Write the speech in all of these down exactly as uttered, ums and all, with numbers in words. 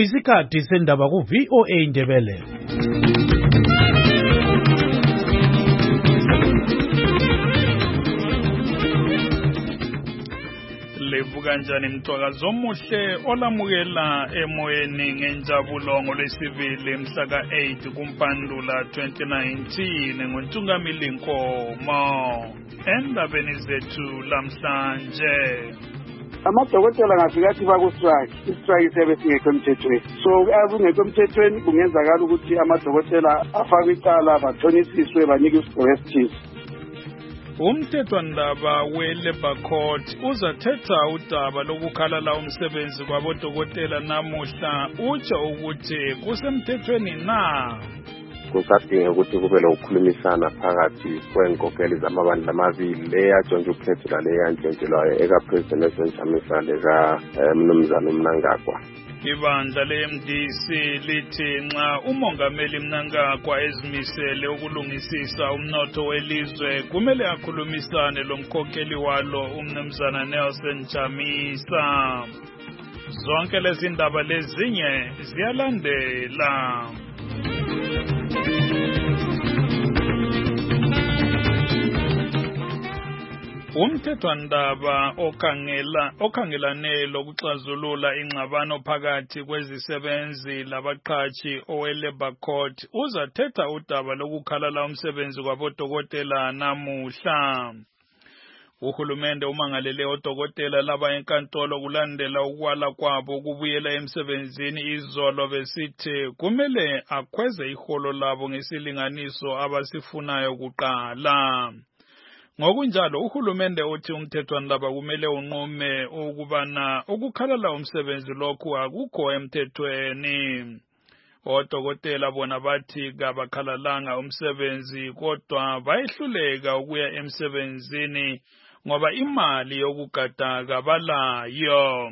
Isikhathi sendaba ku V O A Ndebele. Levuka njani mtwakazo omuhle olamukela emoyeni ngenjabulo ngolwesibili mhla ka eight kuMpandula twenty nineteen ngontungamili Nkomo. Endabeni zethu lamhlanje, amadokotela ngafika athi baku-strike, i-strike siyabe singekho emthethweni. So akungekho emthethweni kungenzakala ukuthi amadokotela afake icala bathonisiswe banikwe isigqoko esithize. Umthethwandaba we-Labour Court uzathetha udaba lokukhalala umsebenzi kwabodokotela namuhla, utsho ukuthi kusemthethweni na? Kusadinga ukuthi kube lokukhulumisana phakathi kwenkokeli zamabandla amabili, le yatshontsha ukhetho lale yantshontshelwayo eka-President esentshamisa leka Mnumzana uMnangagwa. Ibandla le-M D C lithi nxa umongameli Mnangagwa ezimisele ukulungisisa umnotho welizwe kumele akhulumisane lomkhokheli walo uMnumzana Nelson Chamisa. Zonke lezi ndaba lezinye ziyalandela. Umthethwandaba okhangela okhangelane lokuxazulula ingxabano phakathi kwezisebenzi labaqhashi owe-Labour Court uzathetha udaba lokukhalala umsebenzi kwabodokotela namuhla. Uhulumende umangalele odokotela laba enkantolo kulandela ukwala kwabo ukubuyela emsebenzini izolo, besithi kumele akhweze iholo labo ngesilinganiso abasifunayo kuqala. Ngokunjalo uhulumende uthi umthethwandaba kumele unqume ukubana ukukhalala umsebenzi lokhu akukho emthethweni. Odokotela bona bathi kabakhalalanga umsebenzi kodwa bayehluleka ukuya emsebenzini ngoba imali yokugada kabalayo.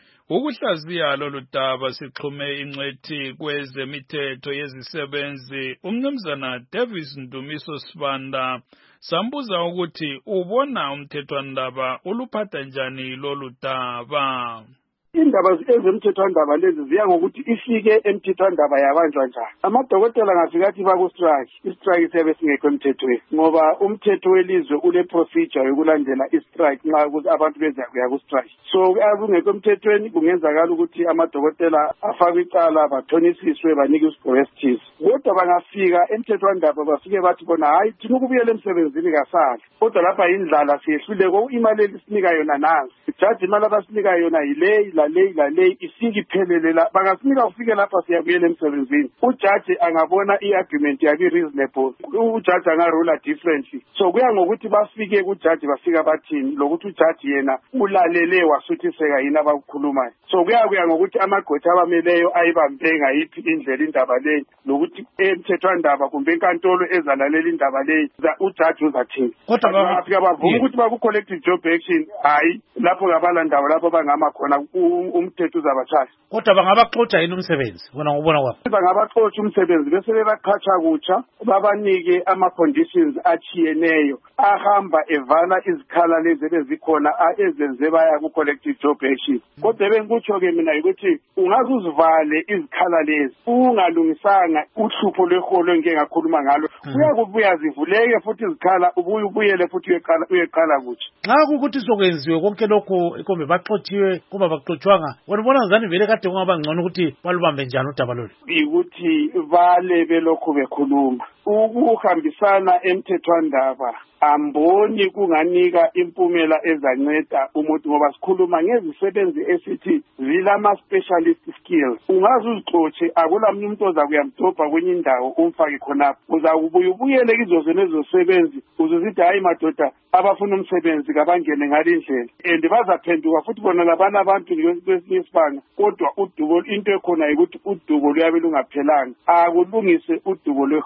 Ukuhlaziya lolu daba sixhume ingcwethi kwezemithetho yezisebenzi uMnumzana Davis Ndumiso Sibanda, sambuza ukuthi ubona umthethwandaba uluphatha njani lolu daba. Indaba ezemthethwandaba lezi ziya ngokuthi ifike emthethwandaba yabanjwa njani. Amadokotela ngafika athi baku-strike, i-strike siyabe singekho emthethweni ngoba umthetho welizwe ule procedure yokulandela i-strike nxa abantu beza kuya ku-strike. So akungekho emthethweni kungenzakala ukuthi amadokotela afake icala bathonisiswe banikwe isigqoko esithize. Kodwa bangafika emthethwandaba bafike bathi bona hayi thina ukubuyela emsebenzini kasali, kodwa lapha indlala siyehluleka imali elisinika yona nansi. Ijaji imali abasinika yona yile lale lale isiki phelelela, bangasinika ufike lapha siyabuyela emsebenzini. Ujaji angabona i-argument yabi reasonable, ujaji angarula differently. So kuya ngokuthi bafike kujaji bafika bathini lokuthi ujaji yena ulalele wasuthiseka yini abakukhulumayo. So kuya kuya ngokuthi amagqwetha abameleyo ayibambe ngayiphi indlela indaba leyo, lokuthi emthethwandaba kumbe enkantolo ezalalela indaba leyo ujaji uzathini. Kodwa bafika bavuma ukuthi baku-collective job action, hayi lapho ngabala ndawo lapho bangama khona umthetho uzabathatha. Kodwa bangabaxotsha yini umsebenzi bona ngubona kwabo? Bangabaxotsha umsebenzi bese bebaqhatsha kutsha, babanike ama-conditions achiyeneyo ahamba evala izikhala lezi ebezikhona ezenze baya ku-collective job action. Kodwa bengikutsho-ke mina ukuthi ungaze uzivale izikhala lezi ungalungisanga uhlupho lweholo engike ngakhuluma ngalo, kuyakubuya zivuleke futhi izikhala ubuye ubuyele futhi uyeqala kutsha. Nxa kukuthi sokwenziwe konke lokho kumbe baxotshiwe kumbe baxotshwanga, wena ubona ngani vele kade kungaba ngcono ukuthi balubambe njani udaba lolu? Ukuthi bale belokhu bekhuluma ukuhambisana emthethwandaba, amboni kunganika impumela ezanceda umuntu ngoba sikhuluma ngezisebenzi esithi zilama specialist skills. Ungaze uzixotshe akulamunye umuntu ozakuyamdobha kwenye indawo umfake khonapho, uzakubuya ubuyele kizo zenezo sebenzi uzozithi hayi madoda abafuna umsebenzi kabangene ngalindlela, and bazaphenduka futhi bona labana abantu kwesinye isibanga. Kodwa udubo into ekhona ukuthi udubo luyabe lungaphelanga, akulungise udubo lweholo.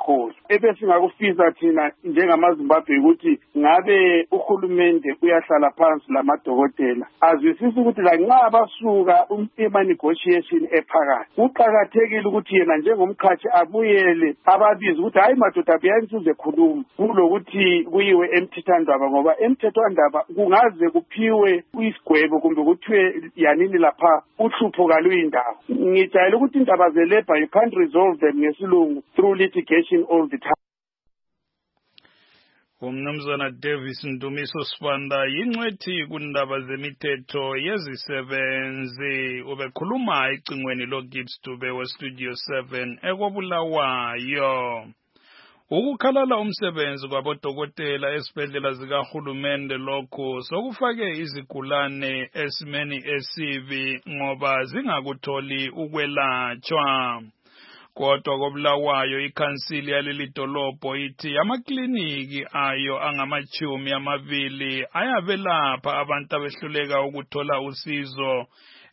ebesingakufisa thina njengamaZimbabwe ukuthi ngabe uhulumende uyahlala phansi lamadokotela azwisisa ukuthi lanxa basuka ema-negotiation ephakathi kuqakathekile ukuthi yena njengomkhathi abuyele ababizi ukuthi hayi madoda buyani sizekhuluma kulokuthi kuyiwe emthethwandaba ngoba emthethwandaba kungaze kuphiwe isigwebo kumbe kuthiwe yanini lapha uhlupho kaluyindawo. Ngijayele ukuthi indaba zelabor you can't resolve them ngesilungu through litigation all the time. Umnumzana Davis Ndumiso Sibanda yingcwethi kundaba zemithetho yezisebenzi ubekhuluma icingweni lo Gibbs Dube we Studio seven ekobulawayo. Ukukhalala umsebenzi kwabodokotela esibhedlela zikahulumende lokho sokufake izigulane esimeni esibi ngoba zingakutholi ukwelatshwa. Kodwa kobulawayo ikhansili yaleli dolobho ithi amakliniki ayo angamachumi amabili ayabelapha abantu abehluleka ukuthola usizo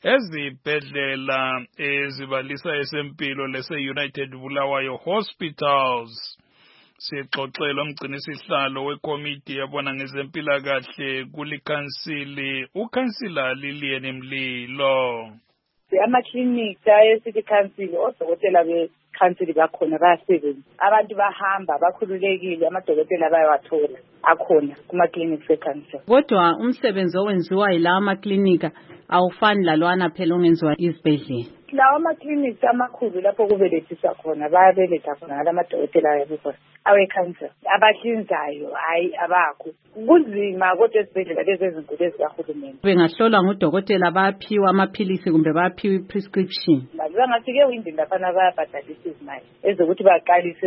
ezibhedlela ezibalisa esempilo lese-United Bulawayo Hospitals. Sixoxela umgcinisihlalo wekomiti yabona ngezempilakahle kulikhansili ukhansila Lilian Mlilo. Amaklinika ayesithi council odokotela be-council bakhona bayasebenza. Abantu bahamba bakhululekile, amadokotela bayawathola akhona kuma-clinics e-council. Kodwa umsebenzi owenziwa yilawa amaklinika awufani lalwana phela ongenziwa izibhedlela. Lawa ama-clinics amakhulu lapho kubelethiswa khona bayabeletha khona ngalamadokotela ayabikho awe-council. Abahlinzayo hayi abakho. Kunzima kodwa esibhedlela lezi ezinkulu ezikahulumeni. Bengahlolwa ngudokotela bayaphiwa amaphilisi kumbe bayaphiwa i-prescription. Bangafike windini laphana bayabhadalisa izimali ezokuthi baqalise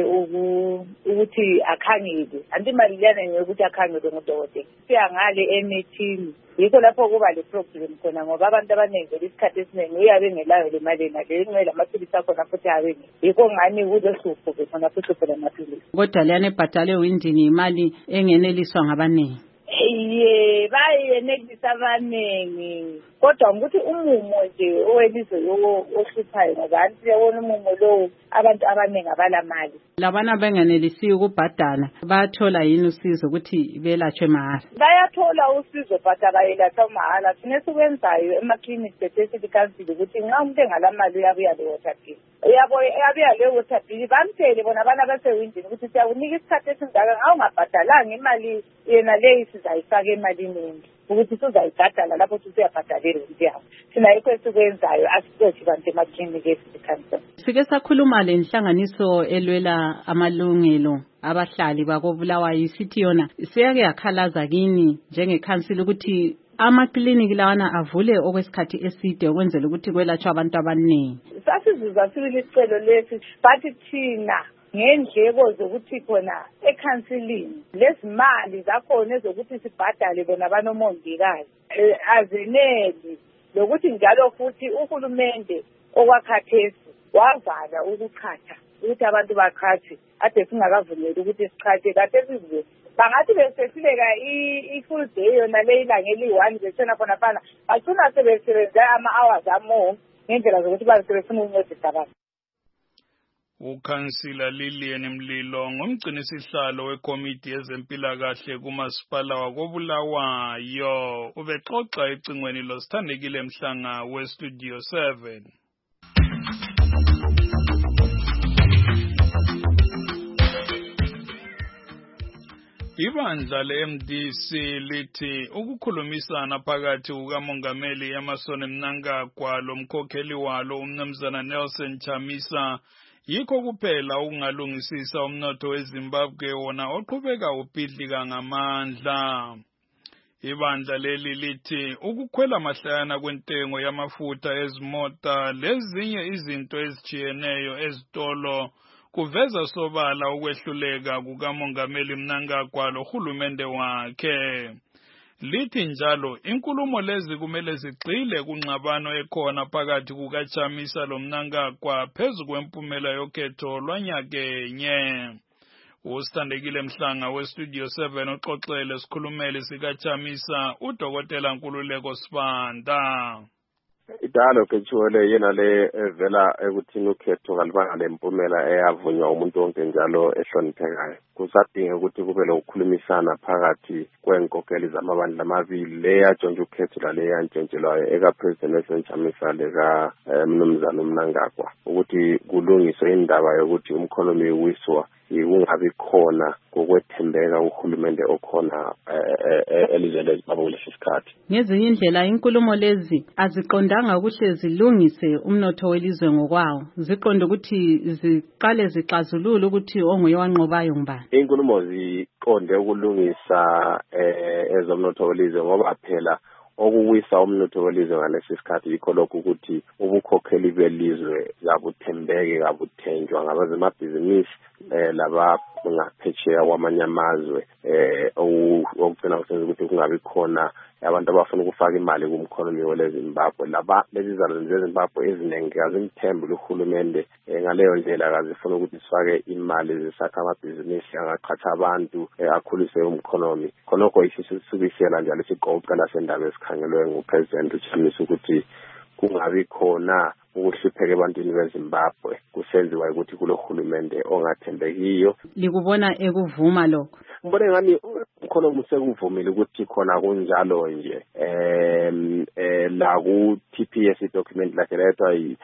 ukuthi akhangele. Anti imali liyana ngeyokuthi akhangelwe ngudokotela. Siya ngale emithini. Yikho lapho kuba le problem khona ngoba abantu abanengi isikhathi esiningi uyabe ngelayo le mali ngale ingcela amaphilisi akhona futhi abe yikho ngani kuzohlupho khona futhi uphela amaphilisi. Kodwa leyana ebhadale windini imali engeneliswa ngabanengi. Ye bayenelisa abanengi kodwa ukuthi umumo nje owelizwe ohluphayo ngoba anti yabona umumo lo abantu abanengi abalamali. Labana bengenelisi ukubhadala bayathola yini usizo ukuthi belatshwe mahhala? Bayathola usizo but abayelatshwa mahhala. Thina sikwenzayo ema-clinics esithi council ukuthi nxa umuntu engalamali uyabuya le water bill uyabo uyabuya le water bill bamtshele bona abana basewindini ukuthi siyakunika isikhathi esingaka ngawo ungabhadalanga imali yena leyi sizayifaka emalini ukuthi sizayibhadala lapho siyabhadalela into yakho. Thina yikho esikwenzayo asikothi bantu ema-clinic esithi. Sike sakhuluma le nhlanganiso elwela amalungelo abahlali bakobulawayo isithi yona siyake yakhalaza kini njengekhansili ukuthi amakliniki lawana avule okwesikhathi eside ukwenzela ukuthi kwelatshwe abantu abaningi. Sasizuza sibili isicelo lesi bathi thina ngendleko zokuthi khona ekhansilini lezimali zakhona ezokuthi sibhadale bona banomongikazi azeneli lokuthi njalo futhi uhulumende okwakhathesi wavala ukukhatha ukuthi abantu bakhathi ade singakavumeli ukuthi sikhathe kade sizwe bangathi besehluleka i-full day yona le ilanga eli-one besena khona phana bagcina sebesebenza ama-hours amore ngendlela zokuthi basebefuna ukuncedisa abantu. Ukhansila Lilian Mlilo ngumgcinisihlalo wekomiti yezempilakahle kumasipala wakobulawayo ubexoxa ecingweni losithandekile Mhlanga we-Studio seven. Ibandla le-M D C lithi ukukhulumisana phakathi kukamongameli Emmerson Mnangagwa lomkhokheli walo umnumzana Nelson Chamisa yikho kuphela ukungalungisisa umnotho weZimbabwe wona oqhubeka ubhidlika ngamandla. Ibandla leli lithi ukukhwela mahlayana kwentengo yamafutha ezimota lezinye izinto ezijiyeneyo ezitolo kuveza sobala ukwehluleka kukamongameli Mnangagwa lohulumende wakhe. Lithi njalo inkulumo lezi kumele zigxile kunxabano ekhona phakathi kukaChamisa loMnangagwa phezu kwempumela yokhetho lwanyakenye. Usithandekile Mhlanga we-Studio seven uxoxele sikhulumeli sikaChamisa uDokotela Nkululeko Sibanda. Dialogue etshiwele yena le evela ekuthini ukhetho kalibanga lempumela eyavunywa umuntu wonke njalo ehloniphekayo. Kusadinga ukuthi kube lokukhulumisana phakathi kwenkokeli zamabandla amabili le yatshontsha ukhetho lale yantshontshelwayo eka-President Nelson Chamisa leka Mnumzana uMnangagwa ukuthi kulungiswe indaba yokuthi umkhonomi uwiswa kungabi khona ngokwethembeka uhulumende okhona elizweni leZimbabwe kulesi sikhathi. Ngezinye indlela inkulumo lezi aziqondanga ukuthi zilungise umnotho welizwe ngokwawo, ziqonda ukuthi ziqale zixazulule ukuthi onguye wanqobayo ngubani. Inkulumo ziqonde ukulungisa ezomnotho welizwe ngoba phela okuwisa umnotho welizwe ngalesi sikhathi yikho lokhu ukuthi ubukhokheli belizwe kabuthembeke kabuthenjwa ngabazemabhizinisi laba ngaphetsheya kwamanye amazwe okugcina kusenza ukuthi kungabi khona abantu abafuna ukufaka imali kumkhonomi weZimbabwe. Laba lezi zalwane zeZimbabwe eziningi azimthembi uhulumende ngaleyo ndlela akazifuna ukuthi sifake imali zisakha amabhizinisi angaqhatsha abantu akhulise umkhonomi. Khonokho isisubisela njalo isiqoqela sendaba esikhangelwe nguPresident uChamisa ukuthi kungabi khona ukuhlupheka ebantwini beZimbabwe kusenziwa ukuthi kulo hulumende ongathembekiyo. Likubona ekuvuma lokho? Ngibona ngani khona kusekuvumile ukuthi khona kunjalo nje em la ku T P S document lakhe lethwa yi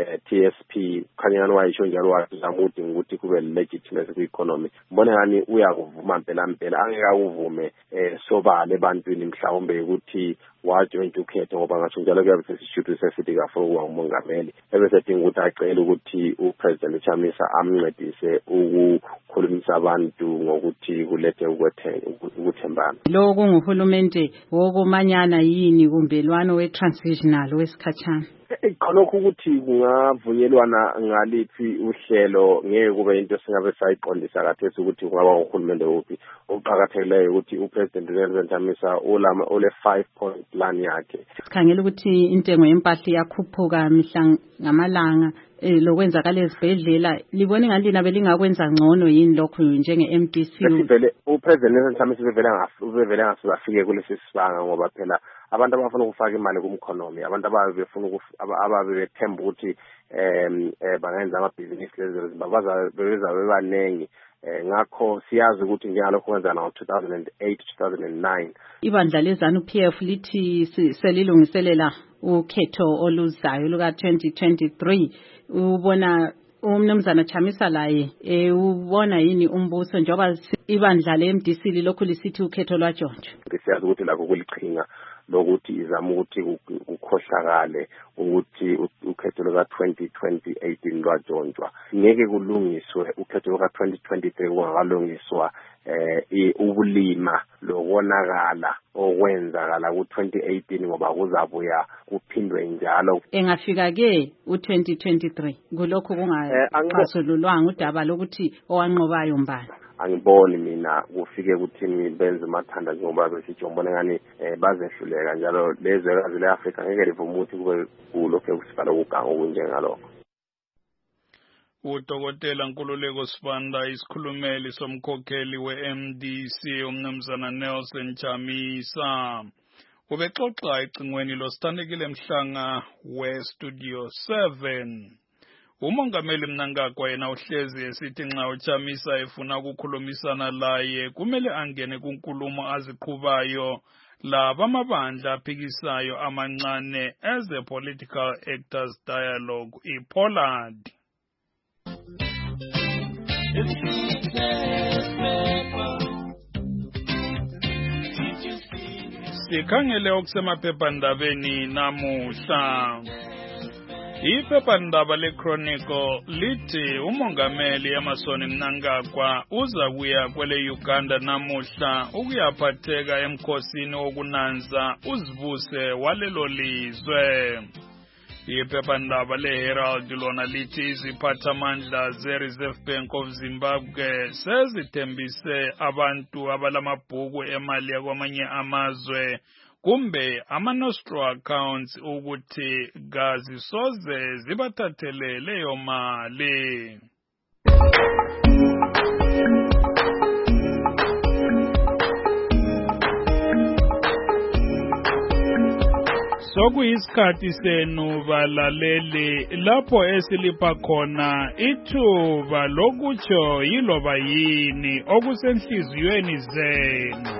T S P khanyana wayisho njalo wazamuthi ukuthi kube legitimacy ku-economy. Ngibona ngani uyakuvuma mpela mpela angeke akuvume sobala ebantwini mhlawumbe ukuthi wajwayela ukhetho ngoba ngasho njalo kuyabe sesishuthi sesithi kafuna ukuba umongameli ebese dinga ukuthi acela ukuthi uPresident Chamisa amncedise ukukhulumisa abantu ngokuthi kulethe ukuthembana. Lo kunguhulumende wokumanyana yini kumbelwano we-transitional wesikhatshana? Khonokho ukuthi kungavunyelwana ngaliphi uhlelo ngeke kube into singabe sayiqondisa kathesi ukuthi kungaba uhulumende wophi. Okuqhakathekileyo ukuthi uPresident Nelson Chamisa ulama ole five point plan yakhe. Sikhangela ukuthi intengo yempahla iyakhuphuka mihla ngamalanga lokwenzakala ezibhedlela. Libone ngani nabe lingakwenza ngcono yini lokho njenge-M D C? Vele uPresident Nelson Chamisa uvele uvele ngasifike kulesi sibanga ngoba phela abantu abafuna ukufaka imali kumkhonomi, abantu ababe befuna ababe bethemba ukuthi em bangenza amabhizinisi leZimbabwe beza bebanengi. Ngakho siyazi ukuthi njengalokho kwenza na two thousand eight two thousand nine ibandla lezanu P F lithi selilungiselela ukhetho oluzayo luka twenty twenty-three. Ubona umnumzana Chamisa laye eh ubona yini umbuso njoba ibandla le-M D C lokhu lisithi ukhetho lwatshontsha? Siyazi ukuthi lakho kulichinga lokuthi izama ukuthi ukhohlakale ukuthi ukhetho luka twenty eighteen lwajontshwa. Ngeke kulungiswe ukhetho luka twenty twenty-three kungakalungiswa eh ubulima lokonakala okwenzakala ku twenty eighteen ngoba kuzabuya kuphindwe njalo. Engafika ke u twenty twenty-three kulokho kungaxazululwanga udaba lokuthi owanqobayo mbani? Angiboni mina kufike kuthini benze mathanda njengoba besijobona ngani bazehluleka njalo lezwekazi leAfrika ngeke livume ukuthi kube kulokho kusifala ukuganga okunjengalokho. uDokotela Nkululeko Sibanda isikhulumeli somkhokheli we-M D C umnumzana Nelson Chamisa ubexoxa ecingweni losithandekile Mhlanga we-Studio seven. Umongameli Mnangagwa yena uhlezi esithi nxa uChamisa efuna ukukhulumisana laye kumele angene kunkulumo aziqhubayo laba amabandla aphikisayo amancane as a political actors dialogue iPollard. Sikhangele okusemaphephandabeni namuhla. Iphephandaba leChronicle lithi umongameli Emmerson Mnangagwa uza kuya kwele Uganda namuhla ukuyaphatheka emkhosini wokunanza uzibuse walelo lizwe. Iphephandaba leHerald lona lithi iziphathamandla ze-Reserve Bank of Zimbabwe sezithembise abantu abalamabhuku emali yakwamanye amazwe kumbe ama-nostro accounts ukuthi kazisoze zibathathele leyo mali. sokuyisikhathi senu balaleli lapho esilipha khona ithuba lokutsho yiloba yini okusenhliziyweni zenu.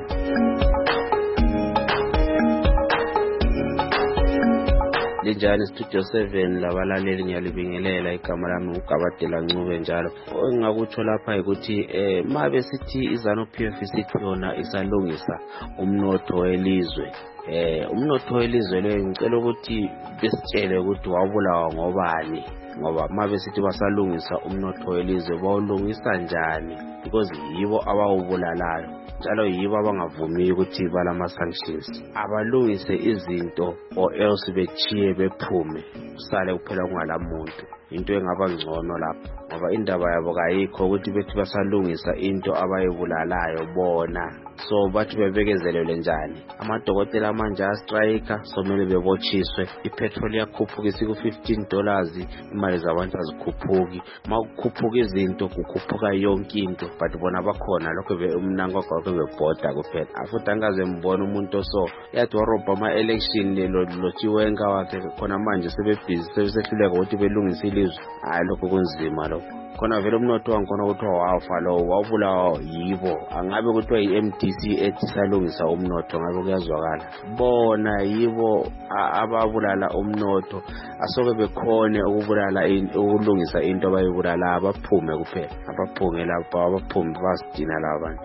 Linjani Studio seven labalaleli ngiyalibingelela igama lami uGabatela Ncube njalo. Engakutsho lapha ukuthi eh mabe sithi iZanu-P F sithi yona isalungisa umnotho welizwe. Eh umnotho welizwe le ngicela ukuthi besitshele ukuthi wabulawa ngobani, ngoba mabe sithi basalungisa umnotho welizwe bawulungisa njani, because yibo abawubulalayo njalo yibo abangavumi ukuthi balama sanctions. Abalungise izinto or else bechiye bephume usale kuphela kungalamuntu. Into engaba ngcono lapho ngoba indaba yabo kayikho ukuthi bethi basalungisa into abayibulalayo bona. So bathi bebekezelele njani? Amadokotela manje a striker somele bebotshiswe. Ipetrol yakhuphukisa ku fifteen dollars, imali zabantu azikhuphuki. Makukhuphuka izinto kukhuphuka yonke into, but bona bakhona lokho umnango kwakho bebhoda kuphela. Afuthi angaze mbona umuntu so yathi warobha ama election lelo lotshiwenga wakhe khona manje sebebhizi sebesehluleka ukuthi belungise ilizwe. Hayi lokho kunzima lokho. Khona vele umnotho wangikhona ukuthi wafa lo wabulawa yibo. Angabe kuthiwa i-M D C ethi salungisa umnotho ngabe kuyazwakala. Bona yibo ababulala umnotho. Asoke bekhone ukubulala ukulungisa into abayibulala abaphume kuphela. Abaphume lapha abaphume basidina labantu.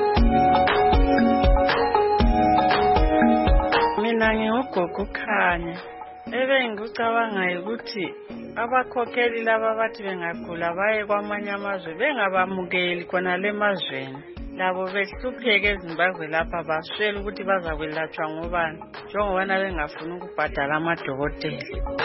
Mina ngigogo Khanya. Ebe ngikucabanga ukuthi abakhokheli laba bathi bengagula baye kwamanye amazwe bengabamukeli khona le mazweni. Labo behlupheke eZimbabwe lapha baswela ukuthi bazakwelatshwa ngobani njengoba bengafuni ukubhadala amadokotela.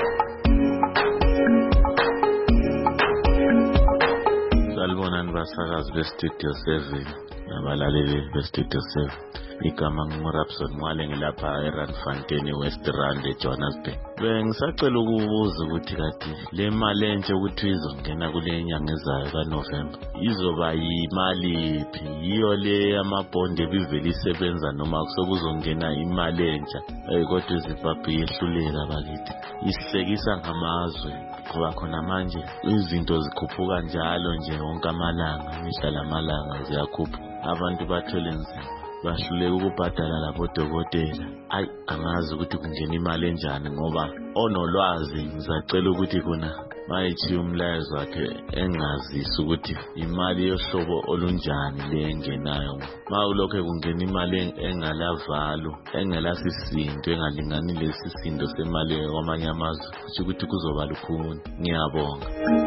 Salibonani basakazi beStudio seven nabalaleli beStudio seven. Igama ngingurapson Mwale ngilapha eRandfontein West Rand eJohannesburg. Bengisacela ukubuza ukuthi kathi le mali entshe ukuthi izongena kule nyanga ezayo kaNovember izoba yimali iphi? Yiyo le amabond ebivele isebenza noma kusokuzongena imali entsha kodwa iZimbabwe yehluleka bakithi isihlekisa ngamazwe ngoba khona manje izinto zikhuphuka njalo nje wonke amalanga, imihla lamalanga ziyakhuphuka, abantu bathole nzima bahluleka ukubhadala labo dokotela. Ayi angazi ukuthi kungena imali enjani ngoba onolwazi ngizacela ukuthi kuna mayithi umlayezo wakhe engazisa ukuthi imali yohlobo olunjani le engenayo. Mawulokho kungena imali engalavalo engelasisindo engalingani lesisindo semali kwamanye amazwe kusho ukuthi kuzoba lukhuni. Ngiyabonga.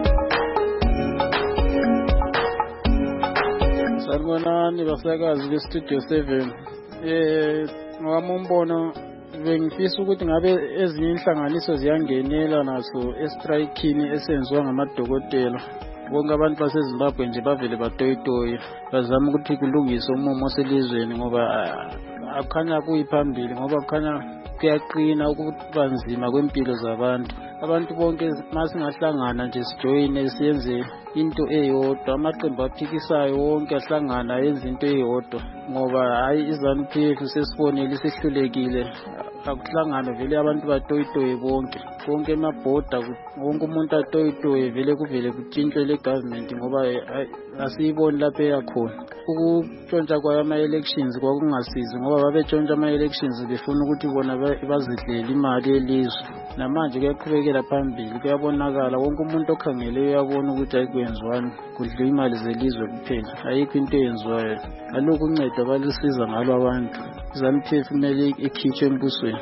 Salibonani basakazi beStudio seven. Eh ngama umbono bengifisa ukuthi ngabe ezinye inhlanganiso ziyangenela naso estrikini esenziwa ngamadokotela. Bonke abantu baseZimbabwe nje bavele batoyitoye bazama ukuthi kulungiswe umumo selizweni ngoba akukhanya kuyiphambili, ngoba kukhanya kuyaqina ukuba nzima kwempilo zabantu. Abantu bonke masingahlangana nje sijoyine siyenze into eyodwa, amaqembu aphikisayo wonke ahlangana yenza into eyodwa, ngoba hayi iZanu-P F sesibonile sihlulekile. Akuhlangana vele abantu batoyitoye bonke bonke emabhoda, wonke umuntu atoyitoye vele kuvele kutshintshwe le government ngoba asiyiboni lapho eyakhona. Ukutshontsha kwayo ama-elections kwakungasizi ngoba babetshontsha ama-elections befuna ukuthi bona bazidlele imali yelizwe. Namanje kuyaqhubekela phambili, kuyabonakala wonke umuntu okhangeleyo uyabona ukuthi ayikwenziwani, kudliwa imali zelizwe kuphela, ayikho into eyenziwayo. Alokhu uncedo abalusiza ngalo abantu, iZanu-P F kumele ikhitshwe embusweni.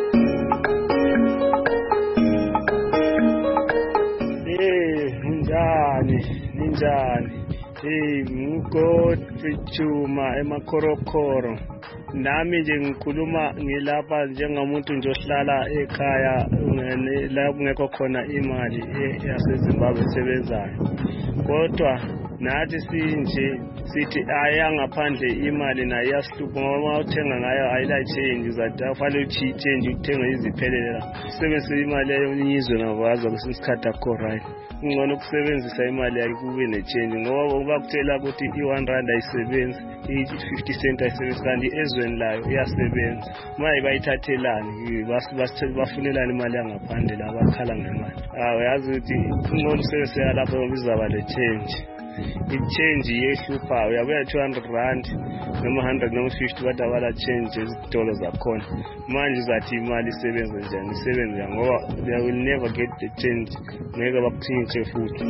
Eh njani ninjani? Eh nguGodfrey Chuma eMakhorokhoro. Nami nje ngikhuluma ngilapha njengomuntu nje ohlala ekhaya la kungekho khona imali yaseZimbabwe esebenzayo. Kodwa nathi sinje sithi ayangaphandle imali nayo iyasihlupha ngoba uthenga ngayo ayila change uzathi afanele uchi change uthenga iziphelela usebenzise imali yomnyizwe navaza kusikhathi akho right ngcono ukusebenzisa imali yakho kube ne-change ngoba bakutshela ukuthi i-one rand ayisebenzi i-fifty cent ayisebenzi kanti ezweni layo iyasebenza maye bayithathelani bafunelani imali yangaphandle la bakhala ngemali awu yazi ukuthi ngcono usebenzise lapho izaba le-change i-change yehluphayo uyabuya two hundred rand noma one hundred noma fifty bathi abala change ezitolo zakhona manje uzathi imali isebenza njani isebenza ngoba they will never get the change ngeke bakutshintshe futhi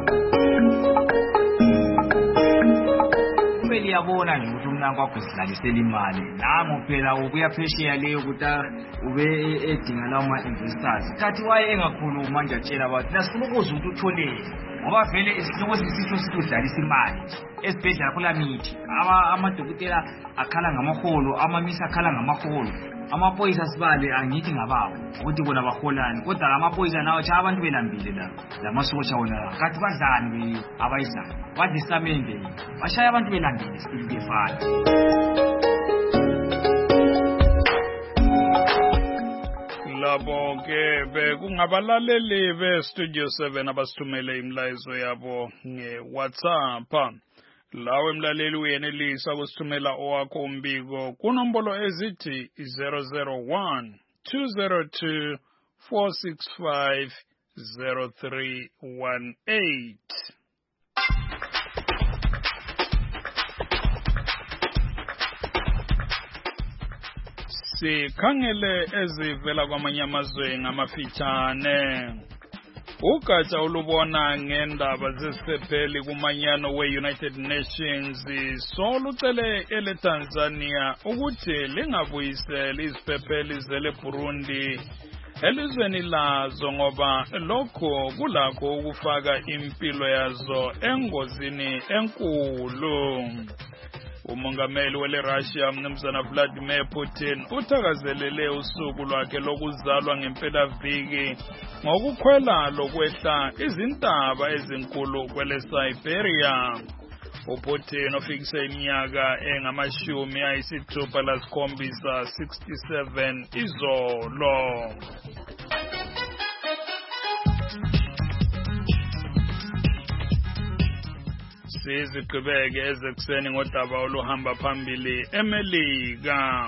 kumele yabona nje ukuthi umnanko wakho sidlalisela imali nango phela ubuya phesheya leyo ukuthi ube edinga lawo ma-investors kathi waye engakhona manje atshela abantu nasifuna ukuze ukuthi utholele ngoba vele isihloko sisisho sithi udlalisa imali esibhedlela kula mithi amadokotela akhala ngamaholo amamisa akhala ngamaholo amaphoyisa sibale angithi ngababo ukuthi bona baholani kodwa lamaphoyisa nawo cha abantu belambile la lamasosha wona kathi badlani abayizana badlisamende bashaya abantu belambile still befana labo ke bekungabalaleli be-Studio seven abasithumele imlayezo yabo nge-WhatsApp. Lawe mlaleli uyenelisa kusithumela owakho umbiko kunombolo ezithi zero zero one two zero two four six five zero three one eight. Sikhangele ezivela kwamanye amazwe ngamafitshane. Ugatsha olubona ngendaba zesiphepheli kumanyano we-United Nations solucele ele Tanzania ukuthi lingabuyiseli iziphepheli zele Burundi elizweni lazo ngoba lokho kulakho ukufaka impilo yazo engozini enkulu. Umongameli wele Russia mnumzana Vladimir Putin uthakazelele usuku lwakhe lokuzalwa ngempelaviki ngokukhwela lokwehla izintaba ezinkulu kwele Siberia. uPutin ofikise iminyaka engamashumi ayisithupha lasikhombisa sixty-seven izolo. Sizigqibeke ezekuseni ngodaba oluhamba phambili eMelika.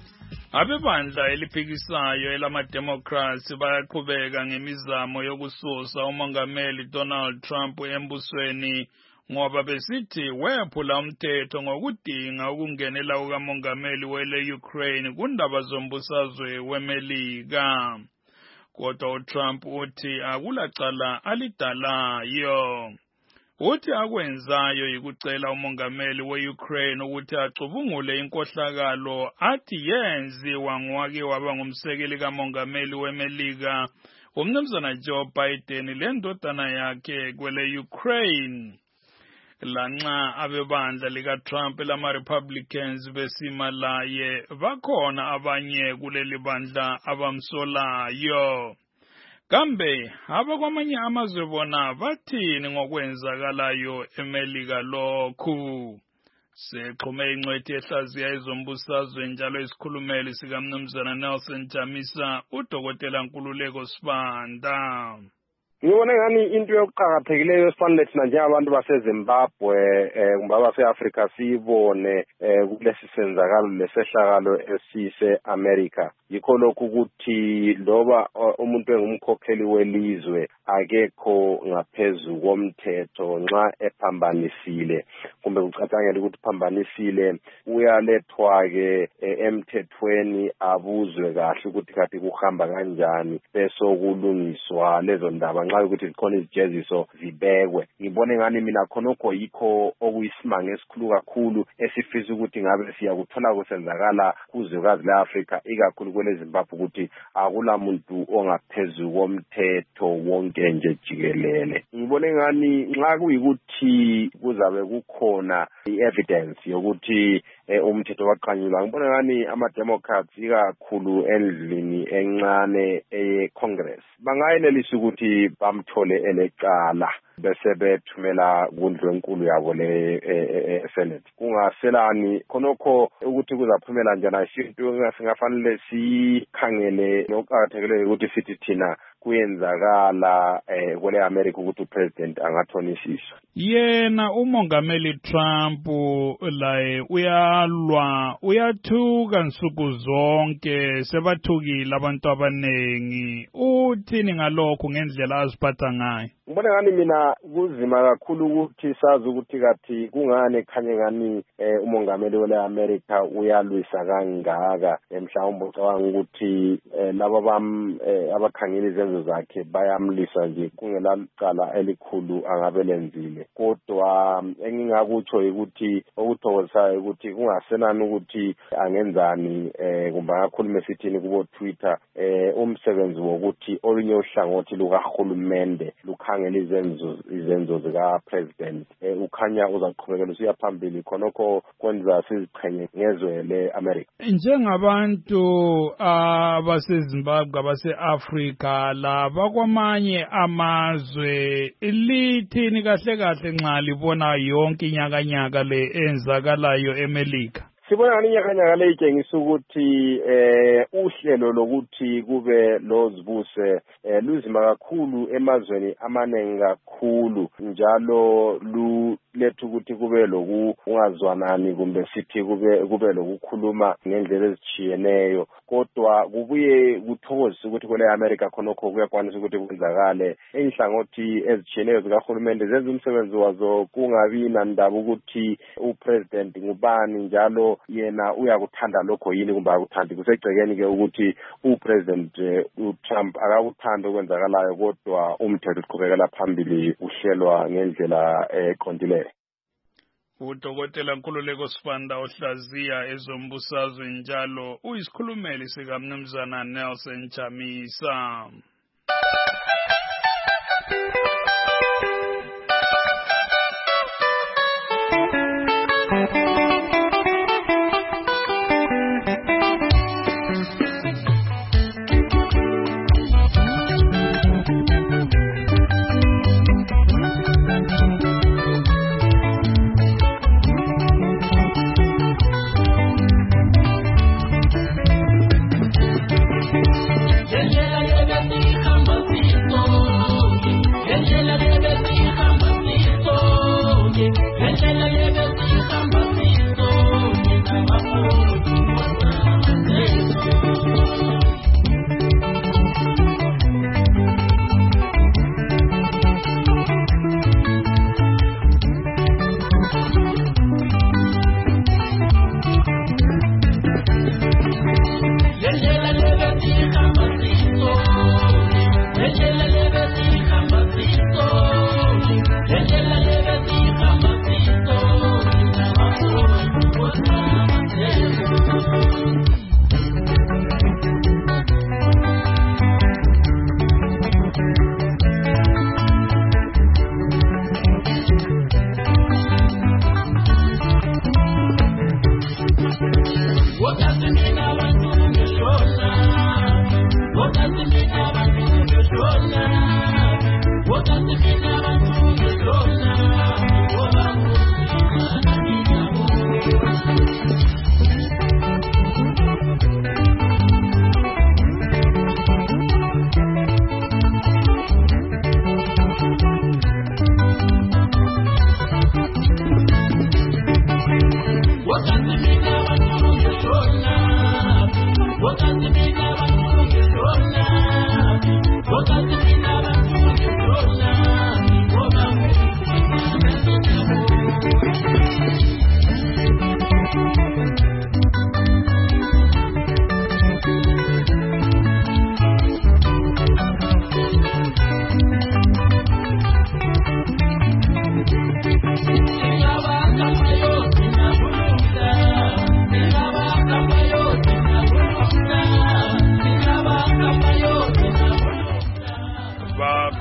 Abebandla eliphikisayo elama-Democrats bayaqhubeka ngemizamo yokususa umongameli Donald Trump embusweni ngoba besithi wephula umthetho ngokudinga ukungenela kukamongameli wele Ukraine kundaba zombusazwe weMelika. Kodwa uTrump uthi akulacala alidalayo. Uthi akwenzayo yikucela umongameli we-Ukraine ukuthi acubungule inkohlakalo athi yenziwa ngowake waba ngumsekeli kamongameli weMelika umnumzana Joe Biden lendodana yakhe kwele Ukraine. Lanxa abebandla likaTrump lama-Republicans besima laye bakhona abanye kuleli bandla abamsolayo. Kambe abakwamanye amazwe bona bathini ngokwenzakalayo eMelika lokhu? Sexhume ingcwethi ehlaziya ezombusazwe njalo isikhulumeli sikamnumzana Nelson Chamisa udokotela Nkululeko Sibanda. Ngibona ngani into yokuqhakathekileyo esifanele thina njengabantu baseZimbabwe eh kumbe base-Afrika siyibone eh kulesi senzakalo lesehlakalo esise America yikho lokhu ukuthi loba umuntu engumkhokheli welizwe akekho ngaphezulu komthetho nxa ephambanisile kumbe kucatshangela ukuthi phambanisile uyalethwa ke emthethweni abuzwe kahle ukuthi kathi kuhamba kanjani bese kulungiswa lezo ndaba nxa ukuthi zikhona izijeziso zibekwe. Ngibone ngani mina khonokho yikho okuyisimanga esikhulu kakhulu esifisa ukuthi ngabe siyakuthola kusenzakala kuzwekazi le-Afrika ikakhulu kwele Zimbabwe ukuthi akula muntu ongaphezulu komthetho wonke nje jikelele. Ngibone ngani nxa kuyikuthi kuzabe kukhona i-evidence yokuthi umthetho waqanyulwa. Ngibona ngani ama-Democrats ikakhulu endlini encane e-Congress bangayenelisa ukuthi bamthole elecala bese bethumela kundlu enkulu yabo le Senate. Kungaselani khonokho ukuthi kuzaphumela njani isinto singafanele sikhangele nokuqhakathekile ukuthi sithi thina kuyenzakala eh kwele America ukuthi upresident angathonisisa. Yena umongameli Trump laye uyalwa uyathuka nsuku zonke sebathukile abantu abanengi. Uthini ngalokho ngendlela aziphatha ngayo? Ngibona ngani mina kuzima kakhulu ukuthi sazi ukuthi kathi kungane khanye ngani eh, umongameli wele America uyalwisa kangaka emhlawumbe ucabanga ukuthi eh, laba bam eh, abakhangela izenzo zakhe bayamlisa nje kungelacala elikhulu angabe lenzile. Kodwa engingakutsho ukuthi okuthokozisayo ukuthi kungasenani ukuthi angenzani eh, kumbe akakhulume sithini kubo Twitter eh, umsebenzi wokuthi olunye uhlangothi lukahulumende lukha izenzo izenzo zika president eh, ukhanya uzaqhubekela usiya phambili khonokho kwenza siziqhenye ngezwe le America. Njengabantu abaseZimbabwe abase-Afrika laba kwamanye amazwe lithini kahle kahle nxa libona yonke inyakanyaka le enzakalayo eMelika? Sibona ngani inyakanyaka le itshengisa ukuthi eh uhlelo lokuthi kube lozibuse eh, luzima kakhulu emazweni amanengi kakhulu njalo lu lethu ukuthi kube lokungazwanani kumbe sithi kube kube lokukhuluma ngendlela ezitshiyeneyo. Kodwa kubuye kuthokozisa ukuthi kule America khonokho kuyakwanisa ukuthi kwenzakale enhlangothi ezitshiyeneyo zikahulumende zenza umsebenzi wazo kungabi nandaba ukuthi upresident ngubani njalo yena uyakuthanda lokho yini kumbe akuthandi. Kusegcekeni ke ukuthi upresident uTrump akakuthanda okwenzakalayo kodwa umthetho uqhubekela phambili uhlelwa ngendlela eqondileyo. Udokotela Nkululeko Sibanda ohlaziya ezombusazwe njalo uyisikhulumeli sika Mnumzana Nelson Chamisa. Yeah, yeah, yeah, yeah.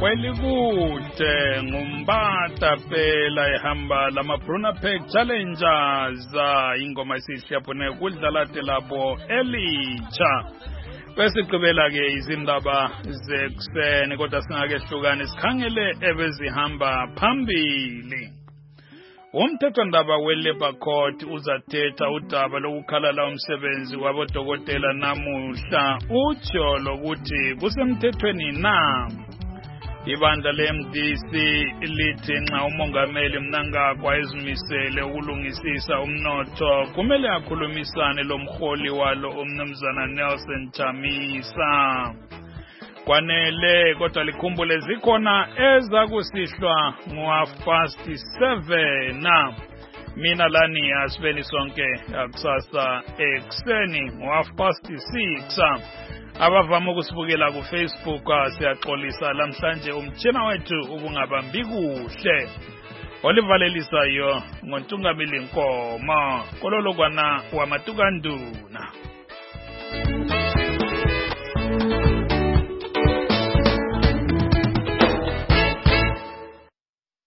welikude ngumbata phela ehamba lama Bruna Pack Challengers ingoma isihyaphune kudlalate labo elitsha bese gqibela ke izindaba zekuseni kodwa singake hlukane sikhangele ebezihamba phambili. Umthethwandaba we-Labour Court uzathetha udaba lokukhalala umsebenzi wabodokotela namuhla utsho lokuthi kusemthethweni na. Ibandla le-M D C lithi nxa umongameli Mnangagwa ezimisele ukulungisisa umnotho kumele akhulumisane lomholi walo umnumzana Nelson Chamisa. Kwanele kodwa likhumbule zikhona ezakusihlwa ngo-half past seven na mina lani asibeni sonke akusasa ekuseni ngo-half past six abavama ukusibukela ku-Facebook siyaxolisa lamhlanje umtshina wethu ubungabambi kuhle olivalelisayo ngontungamili Nkomo kololokwana wamatukanduna.